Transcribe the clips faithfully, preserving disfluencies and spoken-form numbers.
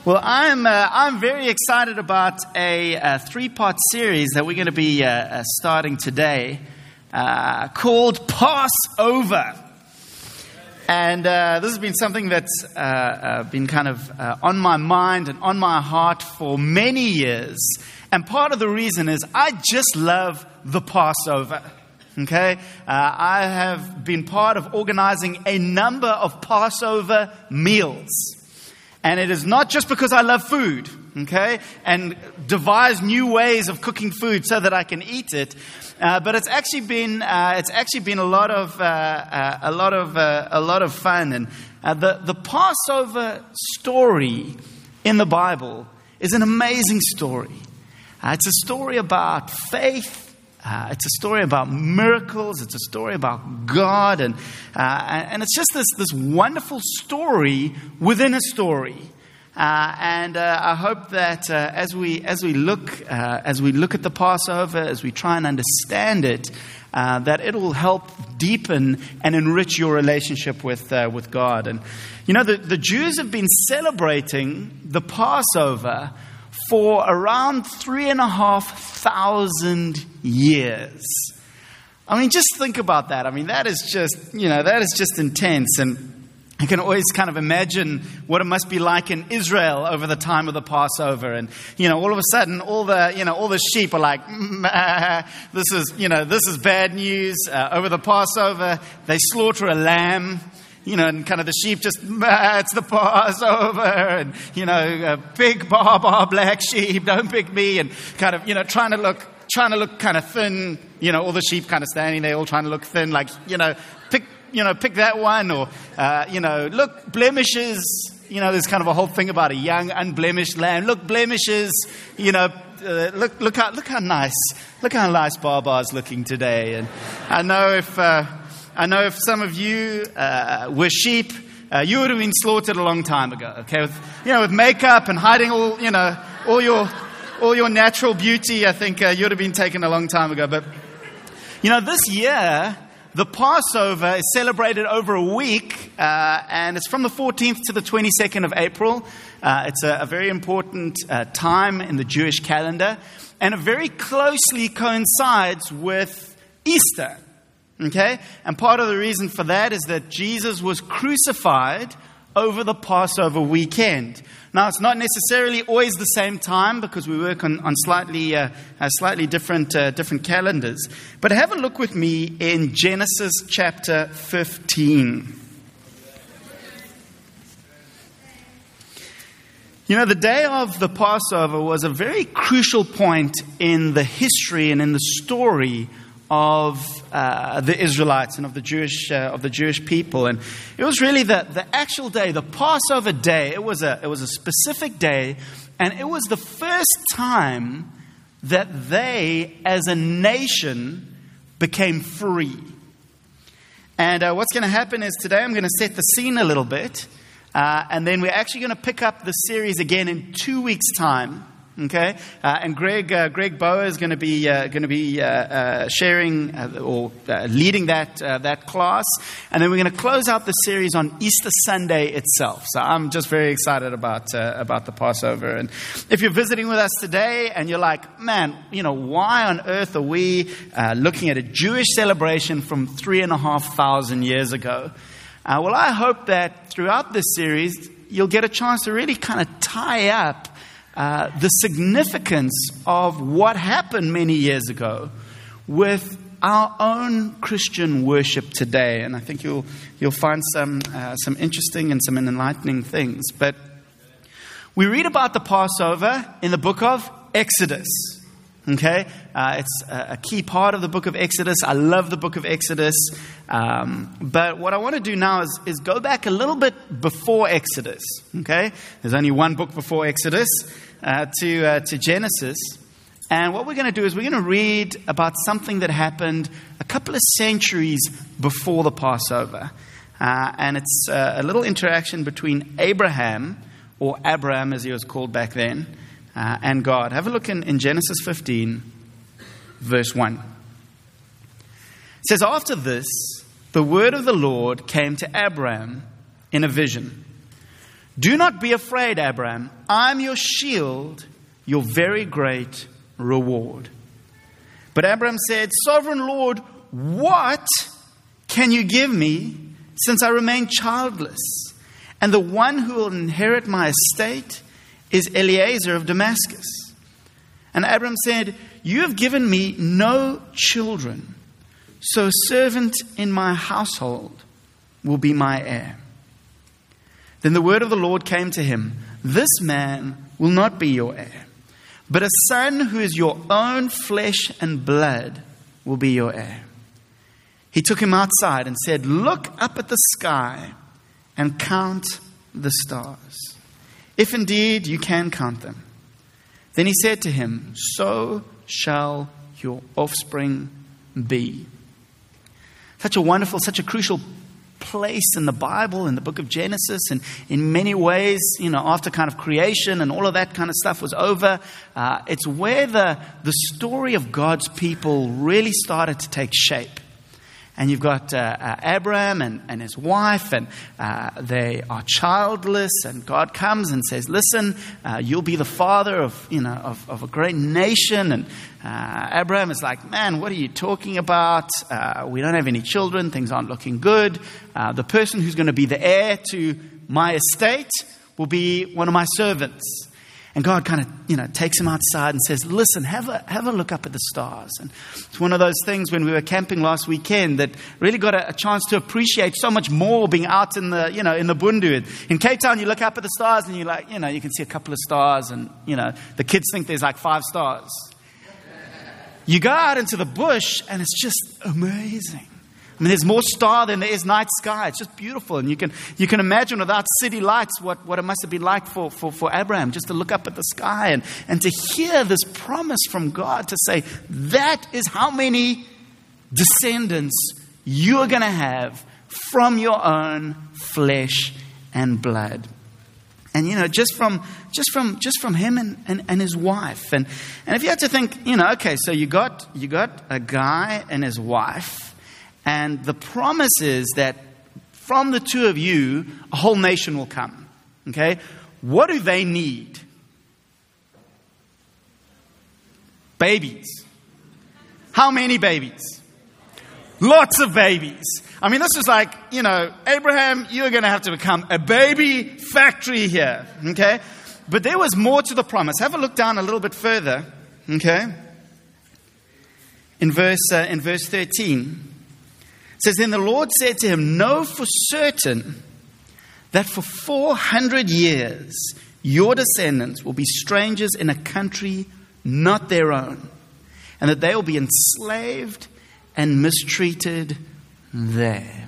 Well, I'm uh, I'm very excited about a, a three-part series that we're going to be uh, uh, starting today, uh, called Passover. And uh, this has been something that's uh, uh, been kind of uh, on my mind and on my heart for many years. And part of the reason is I just love the Passover. Okay, uh, I have been part of organizing a number of Passover meals. And it is not just because I love food, okay, and devise new ways of cooking food so that I can eat it, uh, but it's actually been uh, it's actually been a lot of uh, uh, a lot of uh, a lot of fun. And uh, the the Passover story in the Bible is an amazing story. Uh, it's a story about faith. Uh, it's a story about miracles. It's a story about God, and uh, and it's just this this wonderful story within a story. Uh, and uh, I hope that uh, as we as we look uh, as we look at the Passover, as we try and understand it, uh, that it will help deepen and enrich your relationship with uh, with God. And you know, the, the Jews have been celebrating the Passover for around three and a half thousand years. I mean, just think about that. I mean, that is just, you know, that is just intense. And I can always kind of imagine what it must be like in Israel over the time of the Passover. And, you know, all of a sudden, all the, you know, all the sheep are like, mm, this is, you know, this is bad news. Uh, over the Passover, they slaughter a lamb. You know, and kind of the sheep just, it's the Passover, and, you know, uh, big bar bar black sheep, don't pick me, and kind of, you know, trying to look, trying to look kind of thin, you know, all the sheep kind of standing there, all trying to look thin, like, you know, pick, you know, pick that one, or, uh, you know, look, blemishes, you know, there's kind of a whole thing about a young, unblemished lamb, look, blemishes, you know, uh, look, look how, look how nice, look how nice Barbar's looking today. And I know if, uh, I know if some of you uh, were sheep, uh, you would have been slaughtered a long time ago. Okay, with you know, with makeup and hiding all you know, all your all your natural beauty. I think uh, you would have been taken a long time ago. But you know, this year the Passover is celebrated over a week, uh, and it's from the fourteenth to the twenty-second of April. Uh, it's a, a very important uh, time in the Jewish calendar, and it very closely coincides with Easter. Okay, and part of the reason for that is that Jesus was crucified over the Passover weekend. Now, it's not necessarily always the same time because we work on, on slightly uh, uh, slightly different uh, different calendars. But have a look with me in Genesis chapter fifteen. You know, the day of the Passover was a very crucial point in the history and in the story of uh, the Israelites and of the Jewish uh, of the Jewish people. And it was really the, the actual day, the Passover day. It was a it was a specific day, and it was the first time that they, as a nation, became free. And uh, what's going to happen is today I'm going to set the scene a little bit, uh, and then we're actually going to pick up the series again in two weeks' time. Okay, uh, and Greg uh, Greg Bower is going to be uh, going to be uh, uh, sharing uh, or uh, leading that uh, that class, and then we're going to close out the series on Easter Sunday itself. So I'm just very excited about uh, about the Passover. And if you're visiting with us today and you're like, man, you know, why on earth are we uh, looking at a Jewish celebration from three and a half thousand years ago? Uh, well, I hope that throughout this series you'll get a chance to really kind of tie up Uh, the significance of what happened many years ago with our own Christian worship today. And I think you'll you'll find some uh, some interesting and some enlightening things. But we read about the Passover in the book of Exodus. Okay, uh, it's a, a key part of the book of Exodus. I love the book of Exodus. Um, but what I want to do now is, is go back a little bit before Exodus. Okay, there's only one book before Exodus uh, to uh, to Genesis, and what we're going to do is we're going to read about something that happened a couple of centuries before the Passover, uh, and it's uh, a little interaction between Abraham, or Abram as he was called back then, Uh, and God. Have a look in, in Genesis fifteen, verse one. It says, after this, the word of the Lord came to Abram in a vision. Do not be afraid, Abraham. I'm your shield, your very great reward. But Abraham said, Sovereign Lord, what can you give me since I remain childless? And the one who will inherit my estate is Eliezer of Damascus. And Abraham said, You have given me no children, so a servant in my household will be my heir. Then the word of the Lord came to him, This man will not be your heir, but a son who is your own flesh and blood will be your heir. He took him outside and said, Look up at the sky and count the stars, if indeed you can count them. Then he said to him, So shall your offspring be. Such a wonderful, such a crucial place in the Bible, in the book of Genesis, and in many ways, you know, after kind of creation and all of that kind of stuff was over, uh, it's where the, the story of God's people really started to take shape. And you've got uh, uh, Abraham and, and his wife, and uh, they are childless. And God comes and says, "Listen, uh, you'll be the father of you know of, of a great nation." And uh, Abraham is like, "Man, what are you talking about? Uh, we don't have any children. Things aren't looking good. Uh, the person who's going to be the heir to my estate will be one of my servants." And God kind of, you know, takes him outside and says, "Listen, have a have a look up at the stars." And it's one of those things when we were camping last weekend that really got a, a chance to appreciate so much more being out in the, you know, in the bundu. In Cape Town, you look up at the stars and you're like, you know, you can see a couple of stars, and you know, the kids think there's like five stars. You go out into the bush and it's just amazing. I mean, there's more star than there is night sky. It's just beautiful. And you can you can imagine without city lights what, what it must have been like for, for, for Abraham, just to look up at the sky and, and to hear this promise from God to say, that is how many descendants you're going to have from your own flesh and blood. And, you know, just from just from just from him and, and, and his wife. And and if you had to think, you know, okay, so you got you got a guy and his wife. And the promise is that from the two of you, a whole nation will come. Okay? What do they need? Babies. How many babies? Lots of babies. I mean, this is like, you know, Abraham, you're going to have to become a baby factory here. Okay? But there was more to the promise. Have a look down a little bit further. Okay? In verse, uh, in verse thirteen. It says, Then the Lord said to him, Know for certain that for four hundred years your descendants will be strangers in a country not their own, and that they will be enslaved and mistreated there.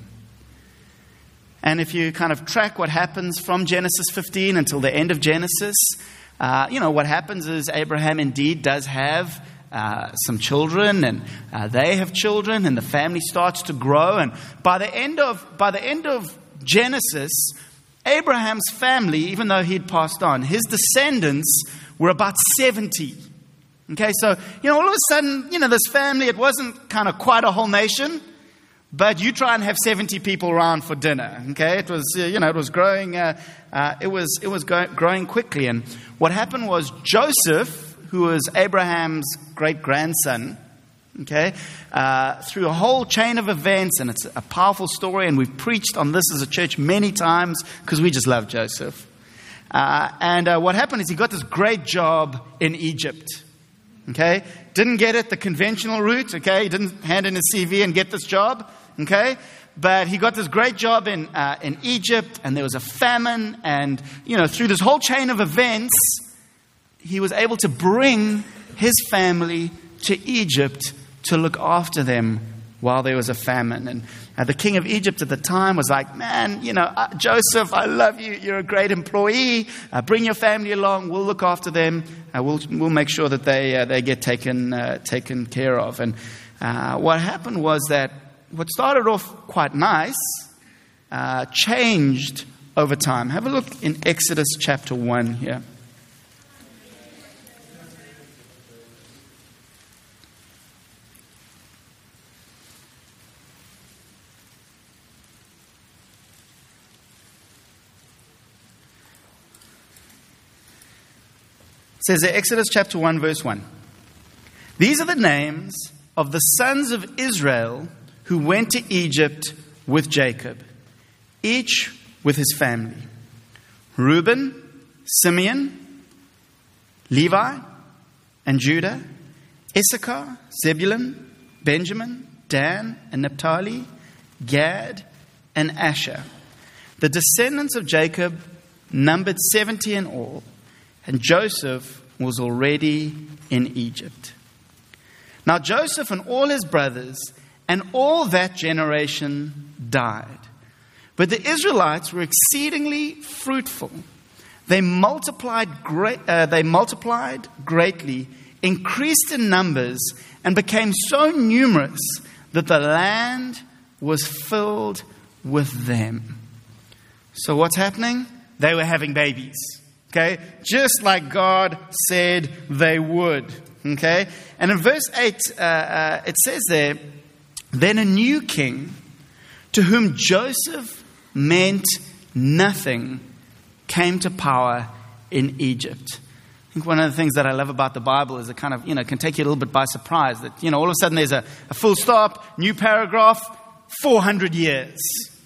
And if you kind of track what happens from Genesis fifteen until the end of Genesis, uh, you know, what happens is Abraham indeed does have Uh, some children, and uh, they have children, and the family starts to grow. And by the end of by the end of Genesis, Abraham's family, even though he'd passed on, his descendants were about seventy. Okay, so you know, all of a sudden, you know, this family, it wasn't kind of quite a whole nation, but you try and have seventy people around for dinner. Okay, it was uh, you know, it was growing, uh, uh, it was it was go- growing quickly. And what happened was Joseph, who was Abraham's great-grandson, okay, uh, through a whole chain of events, and it's a powerful story, and we've preached on this as a church many times because we just love Joseph. Uh, and uh, what happened is he got this great job in Egypt, okay? Didn't get it the conventional route, okay? He didn't hand in his C V and get this job, okay? But he got this great job in uh, in Egypt, and there was a famine, and, you know, through this whole chain of events, he was able to bring his family to Egypt to look after them while there was a famine. And uh, the king of Egypt at the time was like, man, you know, uh, Joseph, I love you. You're a great employee. Uh, bring your family along. We'll look after them. Uh, we'll we'll make sure that they uh, they get taken uh, taken care of. And uh, what happened was that what started off quite nice uh, changed over time. Have a look in Exodus chapter one here. It says there, Exodus chapter one, verse one. These are the names of the sons of Israel who went to Egypt with Jacob, each with his family. Reuben, Simeon, Levi, and Judah, Issachar, Zebulun, Benjamin, Dan, and Naphtali, Gad, and Asher. The descendants of Jacob numbered seventy in all, and Joseph was already in Egypt. Now Joseph and all his brothers and all that generation died. But the Israelites were exceedingly fruitful. They multiplied great, uh, they multiplied greatly, increased in numbers, and became so numerous that the land was filled with them. So what's happening? They were having babies. Okay? Just like God said they would. Okay? And in verse eight, uh, uh, it says there, then a new king to whom Joseph meant nothing came to power in Egypt. I think one of the things that I love about the Bible is it kind of, you know, can take you a little bit by surprise. That, you know, all of a sudden there's a, a full stop, new paragraph, four hundred years.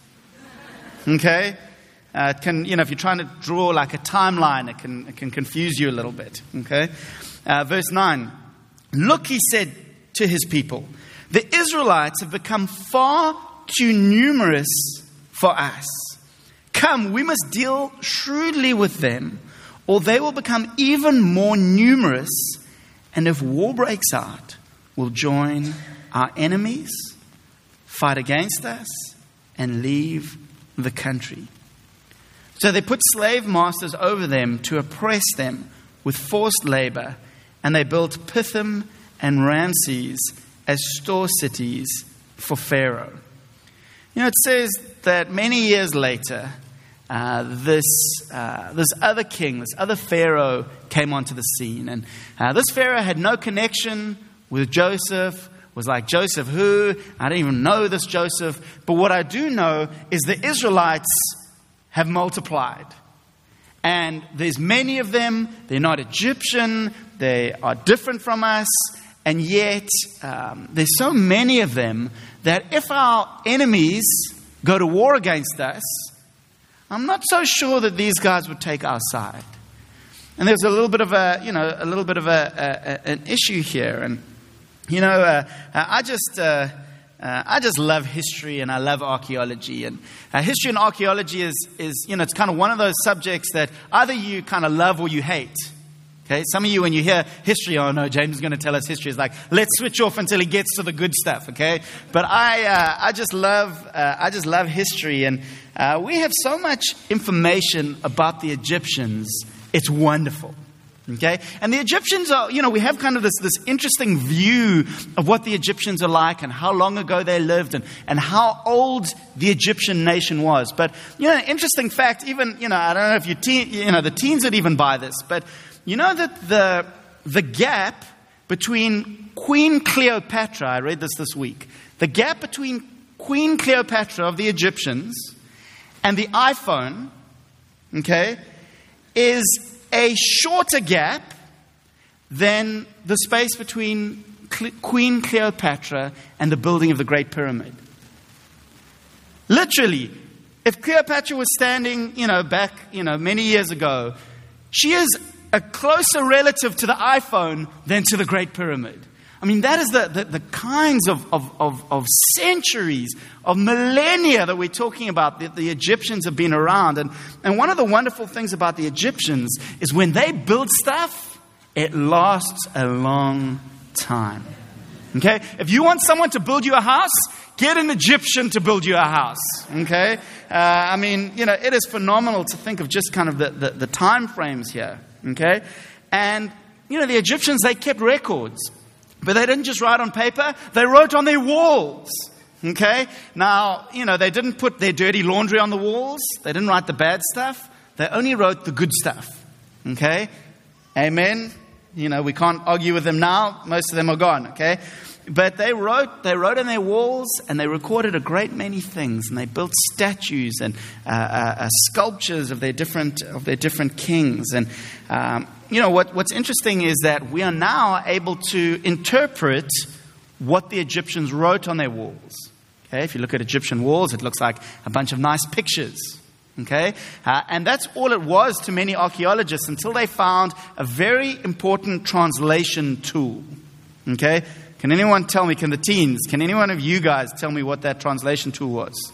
Okay? Uh, it can, you know, if you're trying to draw like a timeline, it can, it can confuse you a little bit. Okay? Uh, verse nine. Look, he said to his people, the Israelites have become far too numerous for us. Come, we must deal shrewdly with them, or they will become even more numerous, and if war breaks out, we'll join our enemies, fight against us, and leave the country. So they put slave masters over them to oppress them with forced labor, and they built Pithom and Ramses as store cities for Pharaoh. You know, it says that many years later, uh, this uh, this other king, this other Pharaoh came onto the scene. And uh, this Pharaoh had no connection with Joseph, was like, Joseph who? I don't even know this Joseph. But what I do know is the Israelites have multiplied. And there's many of them. They're not Egyptian. They are different from us. And yet, um, there's so many of them that if our enemies go to war against us, I'm not so sure that these guys would take our side. And there's a little bit of a, you know, a little bit of a, a, an issue here. And, you know, uh, I just, uh, uh, I just love history and I love archaeology. And uh, history and archaeology is, is, you know, it's kind of one of those subjects that either you kind of love or you hate. Okay, some of you, when you hear history, oh no, James is going to tell us history. It's like, let's switch off until he gets to the good stuff. Okay, but I, uh, I just love, uh, I just love history, and uh, we have so much information about the Egyptians. It's wonderful. Okay, and the Egyptians are, you know, we have kind of this this interesting view of what the Egyptians are like and how long ago they lived and and how old the Egyptian nation was. But you know, an interesting fact, even you know, I don't know if you teen, you know, the teens would even buy this, but you know that the the gap between Queen Cleopatra, I read this this week, the gap between Queen Cleopatra of the Egyptians and the iPhone, okay, is a shorter gap than the space between Cle- Queen Cleopatra and the building of the Great Pyramid. Literally, if Cleopatra was standing, you know, back, you know, many years ago, she is a closer relative to the iPhone than to the Great Pyramid. I mean, that is the, the, the kinds of, of, of, of centuries, of millennia that we're talking about that the Egyptians have been around. And, and one of the wonderful things about the Egyptians is when they build stuff, it lasts a long time. Okay? If you want someone to build you a house, get an Egyptian to build you a house. Okay? Uh, I mean, you know, it is phenomenal to think of just kind of the, the, the time frames here. Okay? And, you know, the Egyptians, they kept records. But they didn't just write on paper, they wrote on their walls. Okay? Now, you know, they didn't put their dirty laundry on the walls. They didn't write the bad stuff. They only wrote the good stuff. Okay? Amen? You know, we can't argue with them now. Most of them are gone. Okay? But they wrote, they wrote on their walls, and they recorded a great many things. And they built statues and uh, uh, uh, sculptures of their different of their different kings. And um, you know, what, what's interesting is that we are now able to interpret what the Egyptians wrote on their walls. Okay, if you look at Egyptian walls, it looks like a bunch of nice pictures. Okay, uh, and that's all it was to many archaeologists until they found a very important translation tool. Okay, can anyone tell me, can the teens, can any one of you guys tell me what that translation tool was?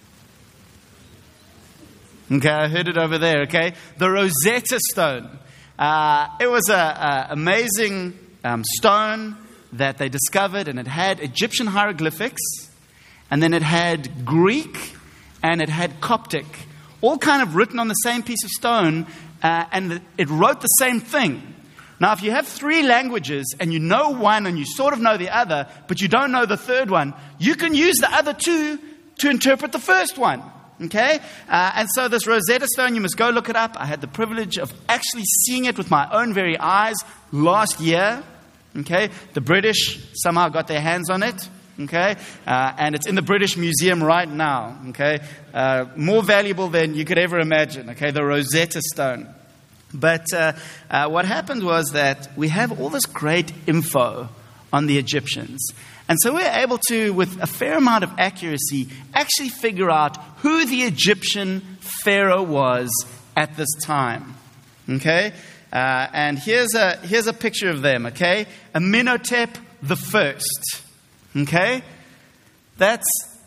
Okay, I heard it over there, okay? The Rosetta Stone. Uh, it was an amazing um, stone that they discovered, and it had Egyptian hieroglyphics, and then it had Greek, and it had Coptic, all kind of written on the same piece of stone, uh, and it wrote the same thing. Now, if you have three languages, and you know one, and you sort of know the other, but you don't know the third one, you can use the other two to interpret the first one. Okay, uh, and so this Rosetta Stone, you must go look it up. I had the privilege of actually seeing it with my own very eyes last year. Okay, the British somehow got their hands on it. Okay, uh, and it's in the British Museum right now. Okay, uh, more valuable than you could ever imagine. Okay, the Rosetta Stone. But uh, uh, what happened was that we have all this great info on the Egyptians. And so we're able to, with a fair amount of accuracy, actually figure out who the Egyptian pharaoh was at this time. Okay? Uh, and here's a, here's a picture of them, okay? Amenhotep the First. Okay? That's,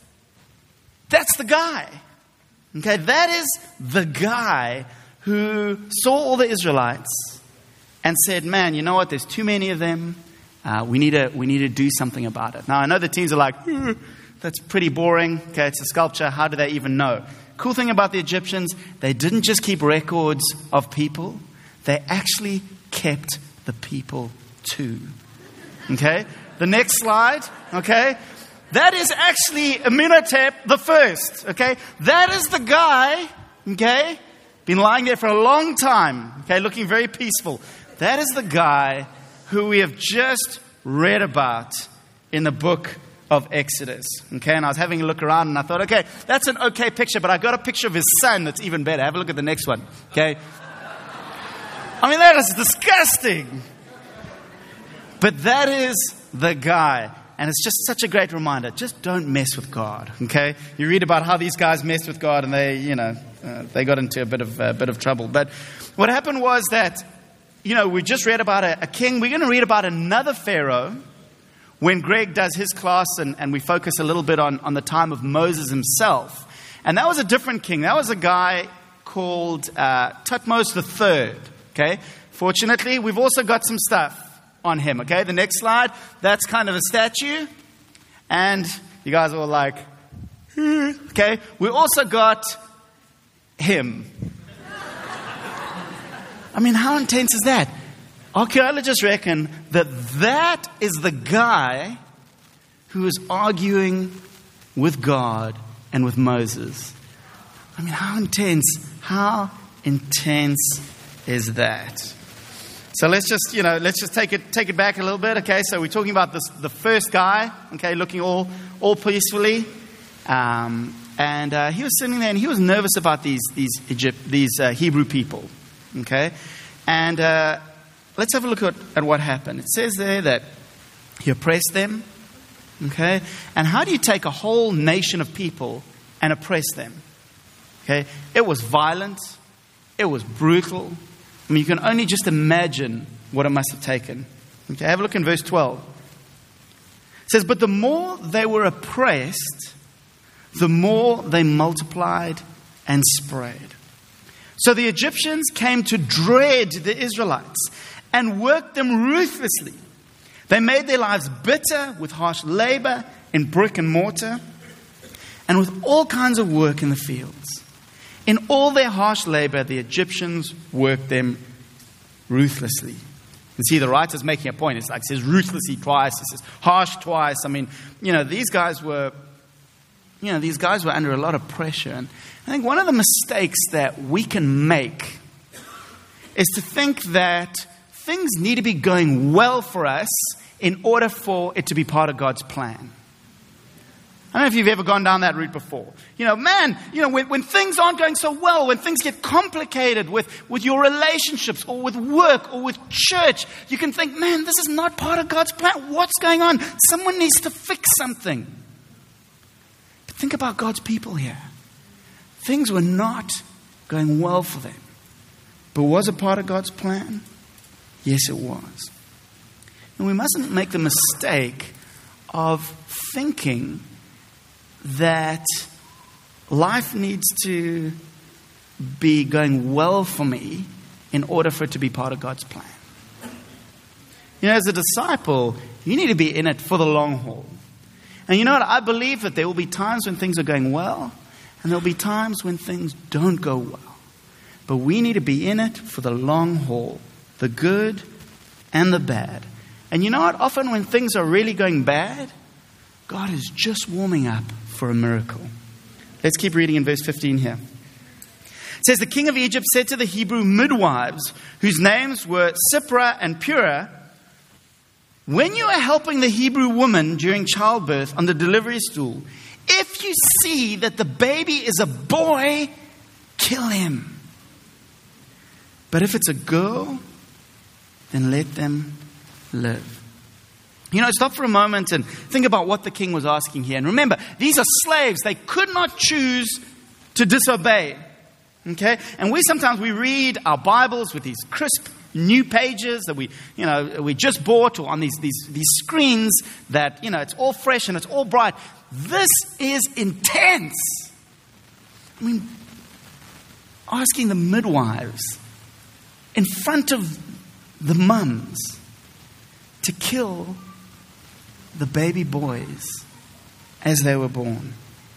that's the guy. Okay? That is the guy who saw all the Israelites and said, man, you know what? There's too many of them. Uh, we need to we need to do something about it. Now, I know the teens are like, that's pretty boring. Okay, it's a sculpture. How do they even know? Cool thing about the Egyptians, they didn't just keep records of people. They actually kept the people too. Okay? The next slide, okay? That is actually Amenhotep the First, okay? That is the guy, okay? Been lying there for a long time, okay? Looking very peaceful. That is the guy who we have just read about in the book of Exodus. Okay, and I was having a look around and I thought, okay, that's an okay picture, but I got a picture of his son that's even better. Have a look at the next one. Okay. I mean, that is disgusting. But that is the guy. And it's just such a great reminder. Just don't mess with God. Okay. You read about how these guys messed with God and they, you know, uh, they got into a bit of, a bit of trouble. But what happened was that, you know, we just read about a, a king. We're going to read about another pharaoh when Greg does his class, and, and we focus a little bit on, on the time of Moses himself. And that was a different king. That was a guy called uh, Thutmose the Third. Okay. Fortunately, we've also got some stuff on him. Okay. The next slide, that's kind of a statue. And you guys are all like, okay. We also got him. I mean, how intense is that? Archaeologists reckon that that is the guy who is arguing with God and with Moses. I mean, how intense, how intense is that? So let's just, you know, let's just take it take it back a little bit, okay? So we're talking about this, the first guy, okay, looking all, all peacefully. Um, and uh, he was sitting there and he was nervous about these, these, Egypt, these uh, Hebrew people. Okay, and uh, let's have a look at, at what happened. It says there that he oppressed them. Okay, and how do you take a whole nation of people and oppress them? Okay, it was violent. It was brutal. I mean, you can only just imagine what it must have taken. Okay, have a look in verse twelve. It says, but the more they were oppressed, the more they multiplied and spread. So the Egyptians came to dread the Israelites and worked them ruthlessly. They made their lives bitter with harsh labor in brick and mortar and with all kinds of work in the fields. In all their harsh labor, the Egyptians worked them ruthlessly. You see, the writer's making a point. It's like it says ruthlessly twice. It says harsh twice. I mean, you know, these guys were, you know, these guys were under a lot of pressure. And I think one of the mistakes that we can make is to think that things need to be going well for us in order for it to be part of God's plan. I don't know if you've ever gone down that route before. You know, man, you know, when, when things aren't going so well, when things get complicated with, with your relationships or with work or with church, you can think, man, this is not part of God's plan. What's going on? Someone needs to fix something. But think about God's people here. Things were not going well for them. But was it part of God's plan? Yes, it was. And we mustn't make the mistake of thinking that life needs to be going well for me in order for it to be part of God's plan. You know, as a disciple, you need to be in it for the long haul. And you know what? I believe that there will be times when things are going well, and there will be times when things don't go well. But we need to be in it for the long haul, the good and the bad. And you know what? Often when things are really going bad, God is just warming up for a miracle. Let's keep reading in verse fifteen here. It says, the king of Egypt said to the Hebrew midwives, whose names were Shiphrah and Puah, when you are helping the Hebrew woman during childbirth on the delivery stool, if you see that the baby is a boy, kill him. But if it's a girl, then let them live. You know, stop for a moment and think about what the king was asking here. And remember, these are slaves. They could not choose to disobey. Okay? And we sometimes we read our Bibles with these crisp new pages that we, you know, we just bought, or on these, these, these screens that, you know, it's all fresh and it's all bright. This is intense. I mean, asking the midwives in front of the mums to kill the baby boys as they were born.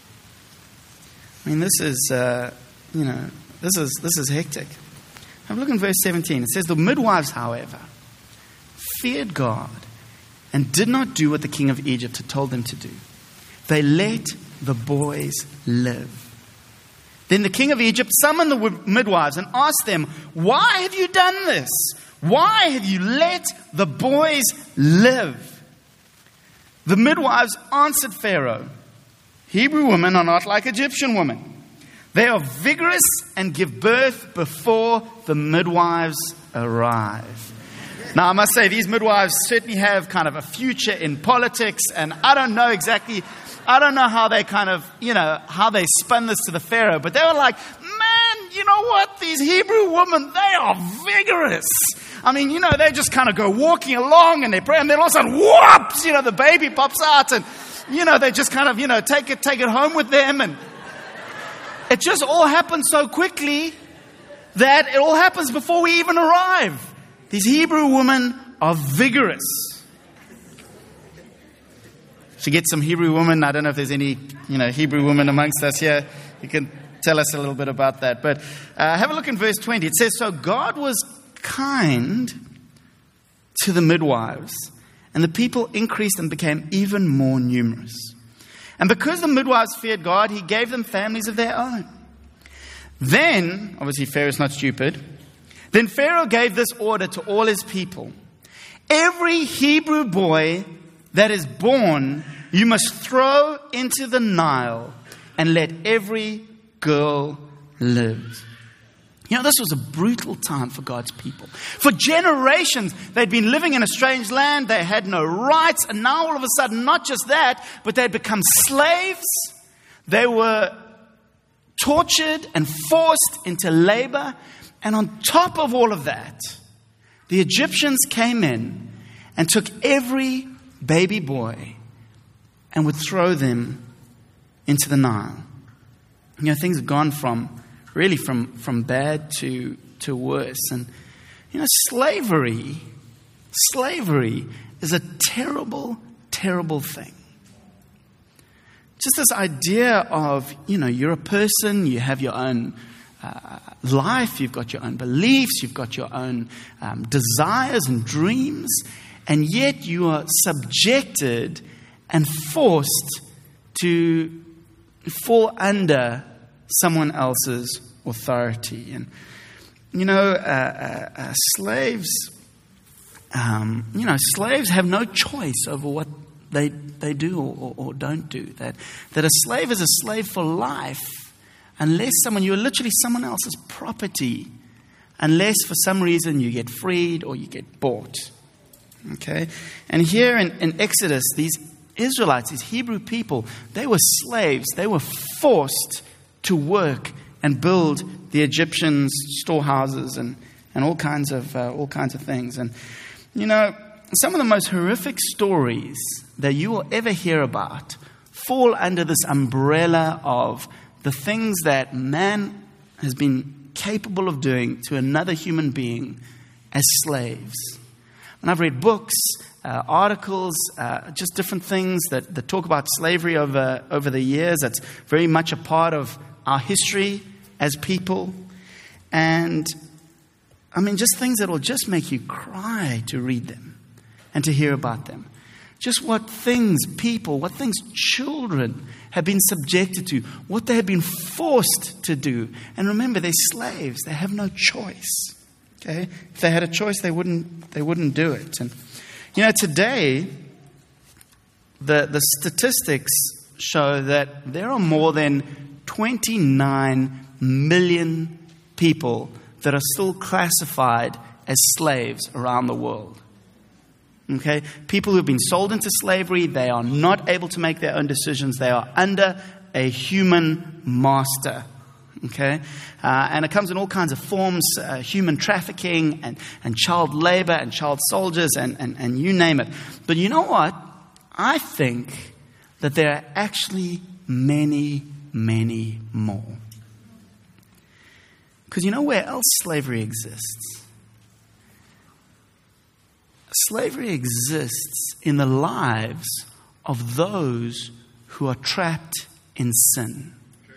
I mean, this is, uh, you know, this is this is hectic. Have a look in verse seventeen. It says, the midwives, however, feared God and did not do what the king of Egypt had told them to do. They let the boys live. Then the king of Egypt summoned the midwives and asked them, why have you done this? Why have you let the boys live? The midwives answered Pharaoh, Hebrew women are not like Egyptian women. They are vigorous and give birth before the midwives arrive. Now, I must say, these midwives certainly have kind of a future in politics, and I don't know exactly, I don't know how they kind of, you know, how they spun this to the Pharaoh, but they were like, man, you know what? These Hebrew women, they are vigorous. I mean, you know, they just kind of go walking along and they pray, and then all of a sudden, whoops, you know, the baby pops out, and, you know, they just kind of, you know, take it, take it home with them, and it just all happens so quickly that it all happens before we even arrive. These Hebrew women are vigorous. Should get some Hebrew women. I don't know if there's any, you know, Hebrew women amongst us here. You can tell us a little bit about that. But uh, have a look in verse twenty. It says, so God was kind to the midwives, and the people increased and became even more numerous. And because the midwives feared God, he gave them families of their own. Then, obviously Pharaoh's not stupid, then Pharaoh gave this order to all his people. Every Hebrew boy that is born, you must throw into the Nile and let every girl live. You know, this was a brutal time for God's people. For generations, they'd been living in a strange land. They had no rights. And now all of a sudden, not just that, but they'd become slaves. They were tortured and forced into labor. And on top of all of that, the Egyptians came in and took every baby boy and would throw them into the Nile. You know, things have gone from really from, from bad to, to worse. And, you know, slavery, slavery is a terrible, terrible thing. Just this idea of, you know, you're a person, you have your own uh, life, you've got your own beliefs, you've got your own um, desires and dreams, and yet you are subjected and forced to fall under someone else's authority. And, you know, uh, uh, uh, slaves, um, you know, slaves have no choice over what they they do or, or don't do. That that a slave is a slave for life, unless someone you're literally someone else's property, unless for some reason you get freed or you get bought. Okay, and here in, in Exodus, these Israelites, these Hebrew people, they were slaves. They were forced to work and build the Egyptians' storehouses and, and all kinds of uh, all kinds of things. And you know, some of the most horrific stories that you will ever hear about fall under this umbrella of the things that man has been capable of doing to another human being as slaves. And I've read books, uh, articles, uh, just different things that, that talk about slavery over, over the years. That's very much a part of our history as people. And, I mean, just things that will just make you cry to read them and to hear about them. Just what things people, what things children have been subjected to, what they have been forced to do. And remember, they're slaves. They have no choice. Okay? If they had a choice, they wouldn't they wouldn't do it. And you know, today the the statistics show that there are more than twenty-nine million people that are still classified as slaves around the world. Okay? People who have been sold into slavery, they are not able to make their own decisions. They are under a human master. Okay, uh, and it comes in all kinds of forms, uh, human trafficking and, and child labor and child soldiers and, and, and you name it. But you know what? I think that there are actually many, many more. Because you know where else slavery exists? Slavery exists in the lives of those who are trapped in sin.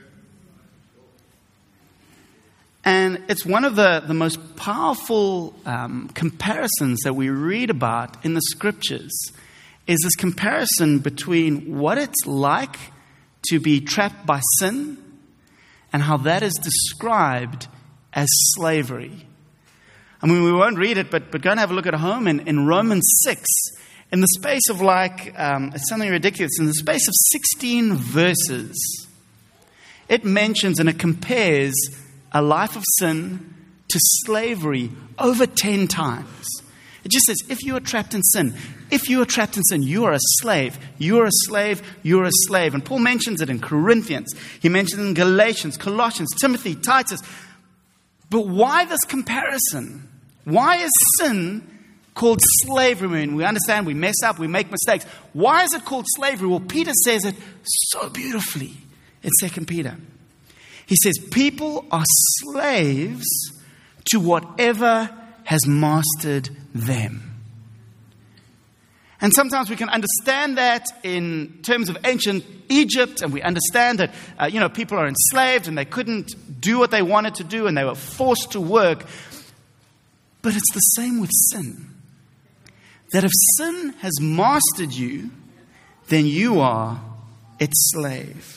And it's one of the, the most powerful um, comparisons that we read about in the scriptures is this comparison between what it's like to be trapped by sin and how that is described as slavery. I mean, we won't read it, but, but go and have a look at home in, in Romans six. In the space of like, um, it's something ridiculous, in the space of sixteen verses, it mentions and it compares a life of sin to slavery over ten times. It just says, if you are trapped in sin, if you are trapped in sin, you are a slave. You are a slave, you are a slave. And Paul mentions it in Corinthians. He mentions it in Galatians, Colossians, Timothy, Titus. But why this comparison? Why is sin called slavery? I mean, we understand we mess up, we make mistakes. Why is it called slavery? Well, Peter says it so beautifully in Second Peter. He says, people are slaves to whatever has mastered them. And sometimes we can understand that in terms of ancient Egypt, and we understand that, uh, you know, people are enslaved and they couldn't do what they wanted to do and they were forced to work. But it's the same with sin. That if sin has mastered you, then you are its slave.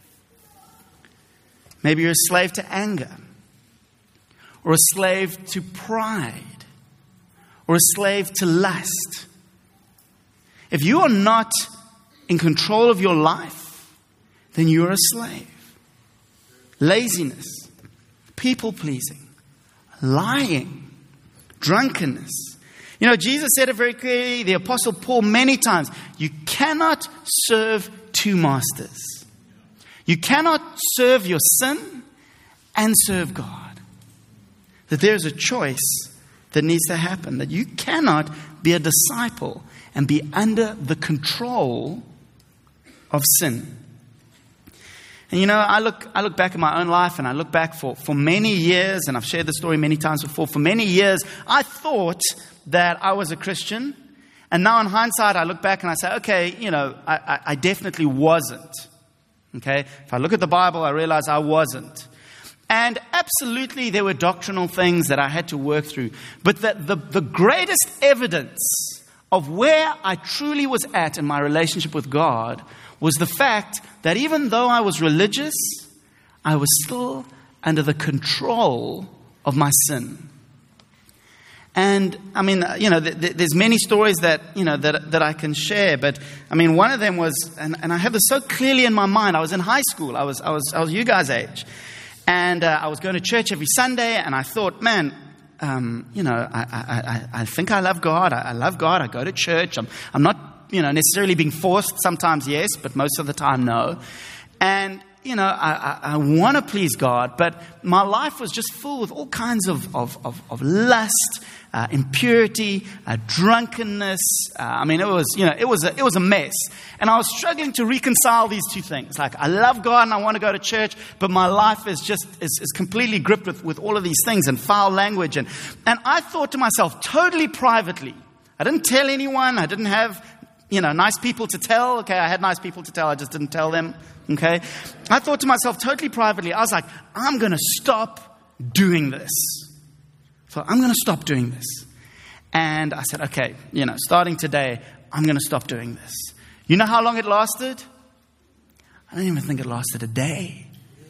Maybe you're a slave to anger, or a slave to pride, or a slave to lust. If you are not in control of your life, then you're a slave. Laziness, people-pleasing, lying, drunkenness. You know, Jesus said it very clearly, the Apostle Paul many times, you cannot serve two masters. You cannot serve your sin and serve God. That there's a choice that needs to happen. That you cannot be a disciple and be under the control of sin. And you know, I look I look back at my own life and I look back for, for many years, and I've shared this story many times before. For many years, I thought that I was a Christian. And now in hindsight, I look back and I say, okay, you know, I, I, I definitely wasn't. Okay, if I look at the Bible, I realize I wasn't. And absolutely, there were doctrinal things that I had to work through. But the, the, the greatest evidence of where I truly was at in my relationship with God was the fact that even though I was religious, I was still under the control of my sin. And I mean, you know, th- th- there's many stories that, you know, that that I can share. But I mean, one of them was, and, and I have this so clearly in my mind. I was in high school. I was I was I was you guys' age, and uh, I was going to church every Sunday. And I thought, man, um, you know, I, I I I think I love God. I, I love God. I go to church. I'm I'm not, you know, necessarily being forced. Sometimes yes, but most of the time no. And you know, I, I, I want to please God, but my life was just full with all kinds of of of, of lust. Uh, impurity, uh, drunkenness. Uh, I mean, it was, you know, it was a, it was a mess. And I was struggling to reconcile these two things. Like, I love God and I want to go to church, but my life is just, is, is completely gripped with, with all of these things and foul language. And, and I thought to myself, totally privately, I didn't tell anyone. I didn't have, you know, nice people to tell. Okay, I had nice people to tell. I just didn't tell them. Okay. I thought to myself, totally privately, I was like, I'm going to stop doing this. So I'm going to stop doing this. And I said, okay, you know, starting today, I'm going to stop doing this. You know how long it lasted? I don't even think it lasted a day.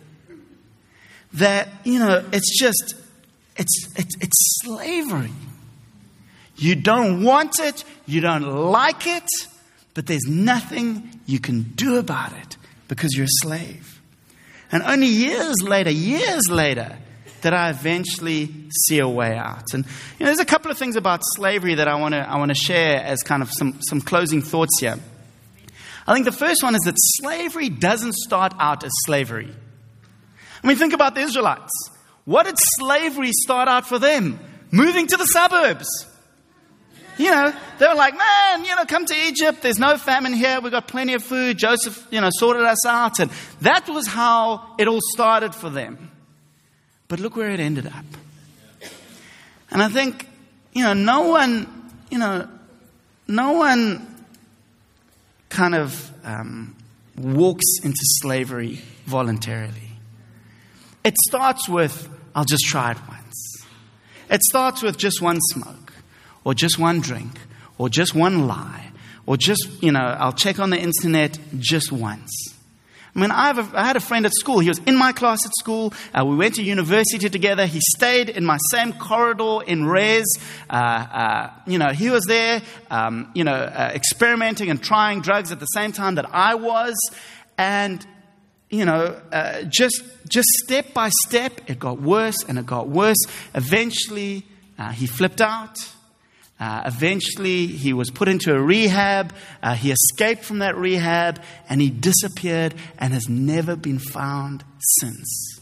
That, you know, it's just, it's, it's, it's slavery. You don't want it. You don't like it. But there's nothing you can do about it because you're a slave. And only years later, years later, that I eventually see a way out. And you know, there's a couple of things about slavery that I want to I want to share as kind of some, some closing thoughts here. I think the first one is that slavery doesn't start out as slavery. I mean, think about the Israelites. What did slavery start out for them? Moving to the suburbs. You know, they were like, man, you know, come to Egypt. There's no famine here. We've got plenty of food. Joseph, you know, sorted us out. And that was how it all started for them. But look where it ended up. And I think, you know, no one, you know, no one kind of um, walks into slavery voluntarily. It starts with, I'll just try it once. It starts with just one smoke, or just one drink, or just one lie, or just, you know, I'll check on the internet just once. I mean, I, have a, I had a friend at school. He was in my class at school. Uh, we went to university together. He stayed in my same corridor in res. Uh, uh, you know, he was there, um, you know, uh, experimenting and trying drugs at the same time that I was. And, you know, uh, just just step by step, it got worse and it got worse. Eventually, uh, he flipped out. Uh, eventually, he was put into a rehab. Uh, he escaped from that rehab and he disappeared and has never been found since.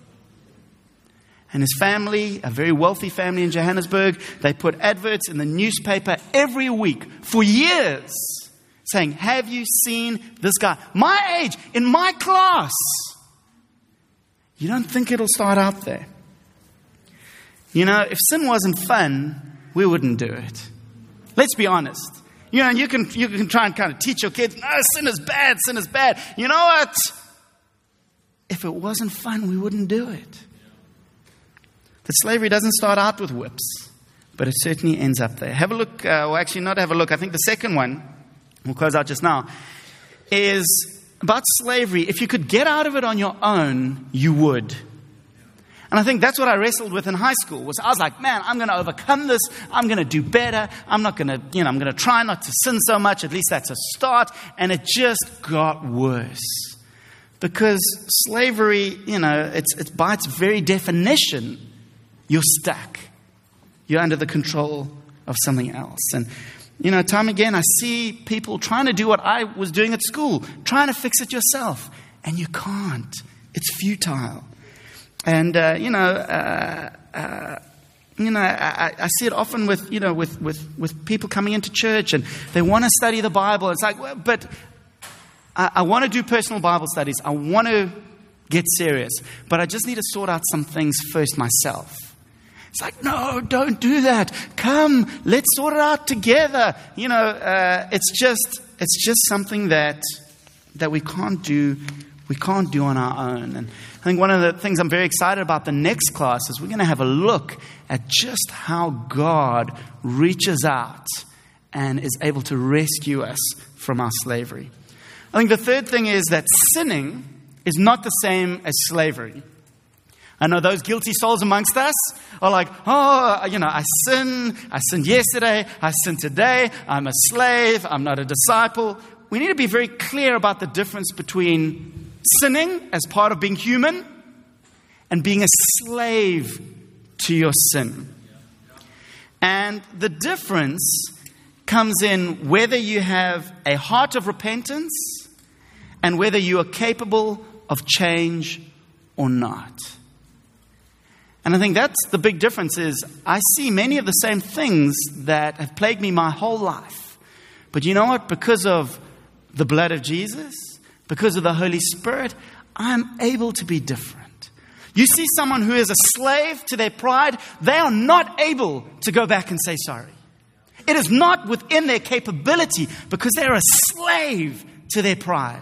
And his family, a very wealthy family in Johannesburg, they put adverts in the newspaper every week for years saying, have you seen this guy? My age, in my class. You don't think it'll start out there? You know, if sin wasn't fun, we wouldn't do it. Let's be honest. You know, you can you can try and kind of teach your kids, no, sin is bad, sin is bad. You know what? If it wasn't fun, we wouldn't do it. The slavery doesn't start out with whips, but it certainly ends up there. Have a look, uh, well, actually not have a look. I think the second one, we'll close out just now, is about slavery. If you could get out of it on your own, you would. And I think that's what I wrestled with in high school. Was I was like, man, I'm going to overcome this. I'm going to do better. I'm not going to, you know, I'm going to try not to sin so much. At least that's a start. And it just got worse. Because slavery, you know, it's, it's by its very definition, you're stuck. You're under the control of something else. And, you know, time again, I see people trying to do what I was doing at school, trying to fix it yourself. And you can't. It's futile. And, uh, you know, uh, uh, you know, I, I see it often with, you know, with, with, with people coming into church and they want to study the Bible. It's like, well, but I, I want to do personal Bible studies. I want to get serious, but I just need to sort out some things first myself. It's like, no, don't do that. Come, let's sort it out together. You know, uh, it's just, it's just something that, that we can't do, we can't do on our own. And I think one of the things I'm very excited about the next class is we're going to have a look at just how God reaches out and is able to rescue us from our slavery. I think the third thing is that sinning is not the same as slavery. I know those guilty souls amongst us are like, oh, you know, I sin. I sinned yesterday. I sinned today. I'm a slave. I'm not a disciple. We need to be very clear about the difference between sinning as part of being human and being a slave to your sin. And the difference comes in whether you have a heart of repentance and whether you are capable of change or not. And I think that's the big difference is I see many of the same things that have plagued me my whole life. But you know what? Because of the blood of Jesus, because of the Holy Spirit, I'm able to be different. You see someone who is a slave to their pride, they are not able to go back and say sorry. It is not within their capability because they're a slave to their pride.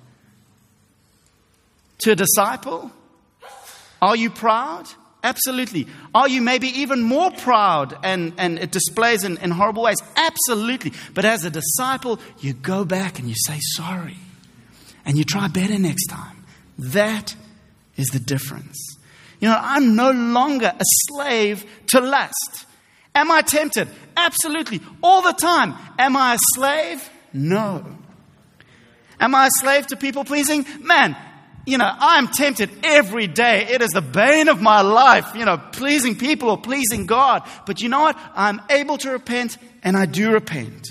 To a disciple, are you proud? Absolutely. Are you maybe even more proud and, and it displays in, in horrible ways? Absolutely. But as a disciple, you go back and you say sorry. And you try better next time. That is the difference. You know, I'm no longer a slave to lust. Am I tempted? Absolutely. All the time. Am I a slave? No. Am I a slave to people pleasing? Man, you know, I'm tempted every day. It is the bane of my life, you know, pleasing people or pleasing God. But you know what? I'm able to repent, and I do repent.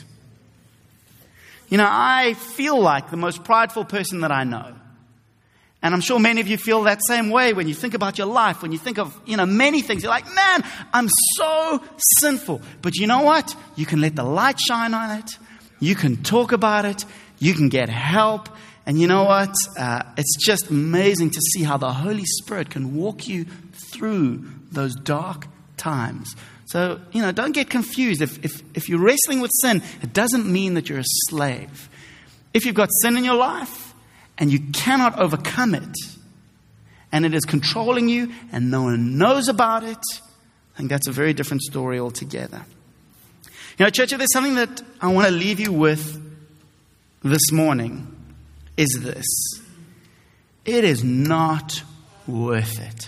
You know, I feel like the most prideful person that I know. And I'm sure many of you feel that same way when you think about your life, when you think of, you know, many things. You're like, man, I'm so sinful. But you know what? You can let the light shine on it. You can talk about it. You can get help. And you know what? Uh, it's just amazing to see how the Holy Spirit can walk you through those dark times. So, you know, don't get confused. If, if, if you're wrestling with sin, it doesn't mean that you're a slave. If you've got sin in your life and you cannot overcome it, and it is controlling you and no one knows about it, I think that's a very different story altogether. You know, church, if there's something that I want to leave you with this morning, is this. It is not worth it.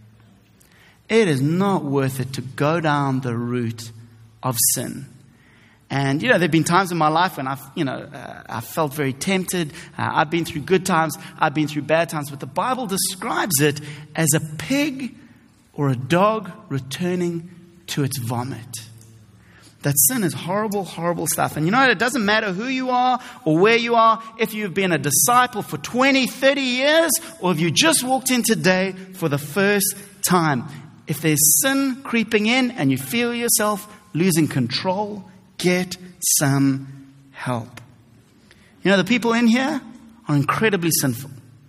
It is not worth it to go down the route of sin. And, you know, there have been times in my life when I've, you know, uh, I felt very tempted. Uh, I've been through good times. I've been through bad times. But the Bible describes it as a pig or a dog returning to its vomit. That sin is horrible, horrible stuff. And you know what? It doesn't matter who you are or where you are. If you've been a disciple for twenty, thirty years, or if you just walked in today for the first time. If there's sin creeping in and you feel yourself losing control, get some help. You know, the people in here are incredibly sinful.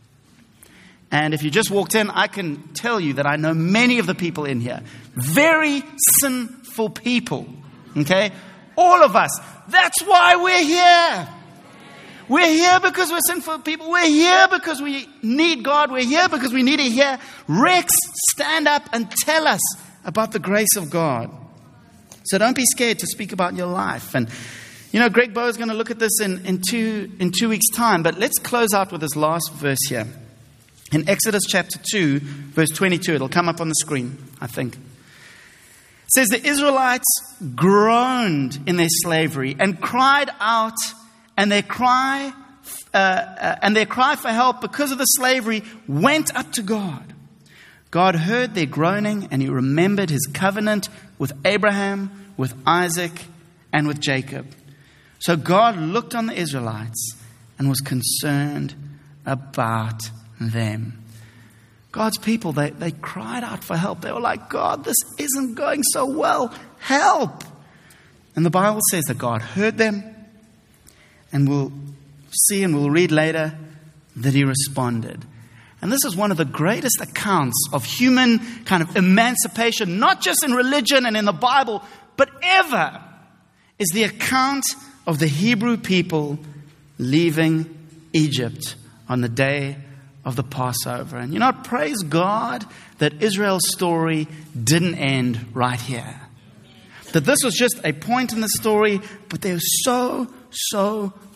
And if you just walked in, I can tell you that I know many of the people in here. Very sinful people. Okay? All of us. That's why we're here. We're here because we're sinful people. We're here because we need God. We're here because we need to hear Rex stand up and tell us about the grace of God. So don't be scared to speak about your life. And, you know, Greg Bowe is going to look at this in, in, two, in two weeks' time. But let's close out with this last verse here. In Exodus chapter two, verse twenty-two. It'll come up on the screen, I think. It says, the Israelites groaned in their slavery and cried out, and their cry, uh, uh, and their cry for help because of the slavery went up to God. God heard their groaning, and He remembered His covenant with Abraham, with Isaac, and with Jacob. So God looked on the Israelites and was concerned about them. God's people, they, they cried out for help. They were like, God, this isn't going so well. Help! And the Bible says that God heard them. And we'll see and we'll read later that He responded. And this is one of the greatest accounts of human kind of emancipation, not just in religion and in the Bible, but ever, is the account of the Hebrew people leaving Egypt on the day of the Passover. And you know, praise God that Israel's story didn't end right here. That this was just a point in the story, but there's so, so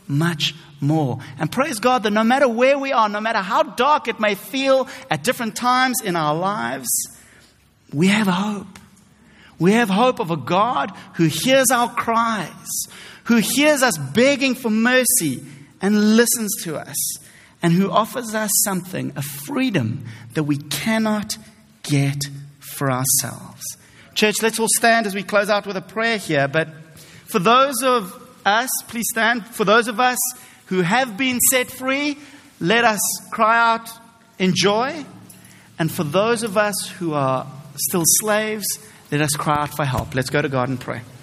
much more. And praise God that no matter where we are, no matter how dark it may feel at different times in our lives, we have hope. We have hope of a God who hears our cries, who hears us begging for mercy and listens to us, and who offers us something, a freedom that we cannot get for ourselves. Church, let's all stand as we close out with a prayer here. But for those of us, please stand. For those of us who have been set free, let us cry out in joy. And for those of us who are still slaves, let us cry out for help. Let's go to God and pray.